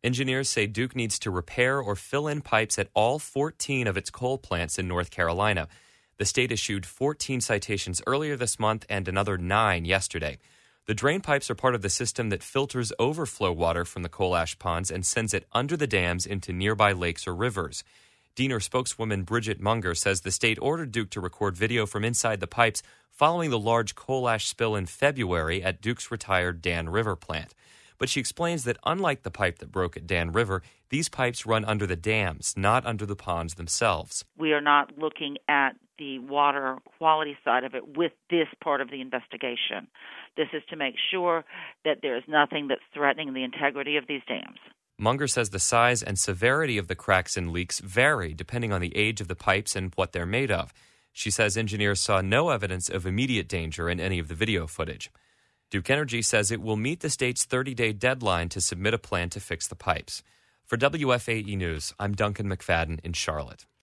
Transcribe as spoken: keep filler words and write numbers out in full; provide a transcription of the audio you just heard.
Engineers say Duke needs to repair or fill in pipes at all fourteen of its coal plants in North Carolina. The state issued fourteen citations earlier this month and another nine yesterday. The drain pipes are part of the system that filters overflow water from the coal ash ponds and sends it under the dams into nearby lakes or rivers. Diener spokeswoman Bridget Munger says the state ordered Duke to record video from inside the pipes following the large coal ash spill in February at Duke's retired Dan River plant. But she explains that unlike the pipe that broke at Dan River, these pipes run under the dams, not under the ponds themselves. We are not looking at the water quality side of it with this part of the investigation. This is to make sure that there is nothing that's threatening the integrity of these dams. Munger says the size and severity of the cracks and leaks vary depending on the age of the pipes and what they're made of. She says engineers saw no evidence of immediate danger in any of the video footage. Duke Energy says it will meet the state's thirty-day deadline to submit a plan to fix the pipes. For W F A E News, I'm Duncan McFadden in Charlotte.